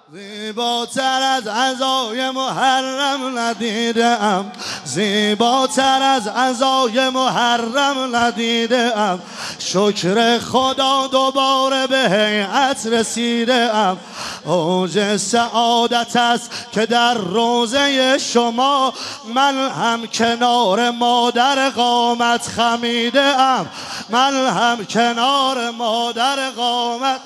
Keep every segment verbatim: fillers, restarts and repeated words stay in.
زیباتر از عزای محرم ندیدم، زیباتر از عزای محرم ندیدم. شکر خدا دوباره به هیئت رسیدم. اوج سعادت است که در روضه شما من هم کنار مادر قامت خمیدم، من هم کنار مادر قامت.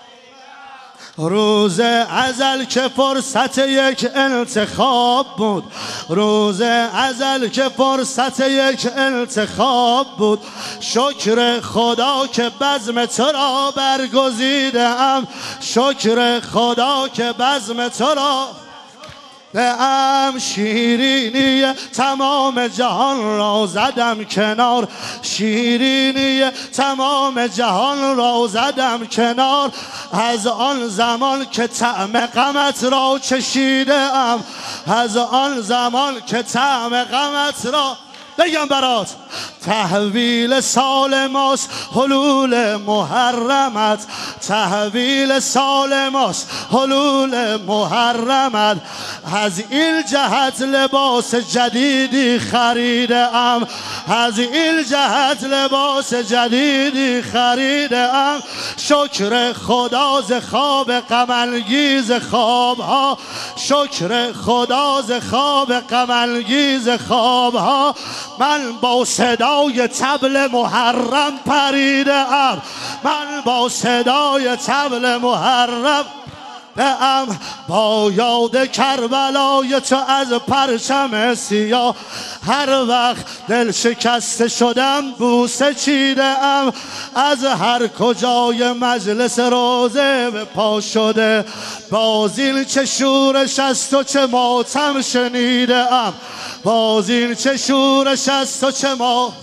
روز ازل که فرصت یک انتخاب بود، روز ازل که فرصت یک انتخاب بود. شکر خدا که بزم تو را برگزیدم، شکر خدا که بزم تو را ام. شیرینی تمام جهان را زدم کنار، شیرینی تمام جهان را زدم کنار. از آن زمان که طعم غمت را چشیدم، از آن زمان که طعم غمت را بگم برات. تحویل سال ماست حلول محرمت، تحویل سال ماست حلول محرمت. از این جهت لباس جدیدی خریدم، از این جهت لباس جدیدی خریدم. شکر خدا ز خواب غم‌انگیز خوابها، شکر خدا ز خواب غم‌انگیز خوابها. من با صدای طبل محرم پریدم، من با صدای طبل محرم ام. با یاد کربلای تو از پرچم سیاه هر وقت دل شکسته شدم بوسه چیدم. از هر کجای مجلس روضه به پا شده بازین چه شورش است و چه ماتم شنیدم، بازین چه شورش است و چه ما.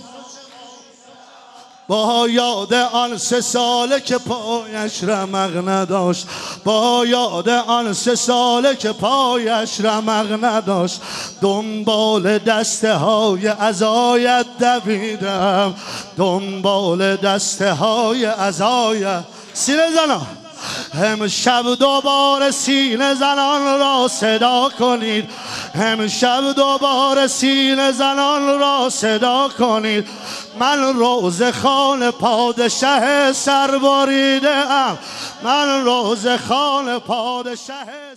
با یاد آن سه ساله که پایش رمق نداشت، با یاد آن سه ساله که پایش رمق نداشت. دنبال دسته های عزایت دویدم، دنبال دسته های عزایت. سینه زنان امشب دوباره سینه زنان را صدا کنید، امشب دوباره سینه زنان را صدا کنید. من روضه خان پادشه سر بریده ام، من روضه خان پادشه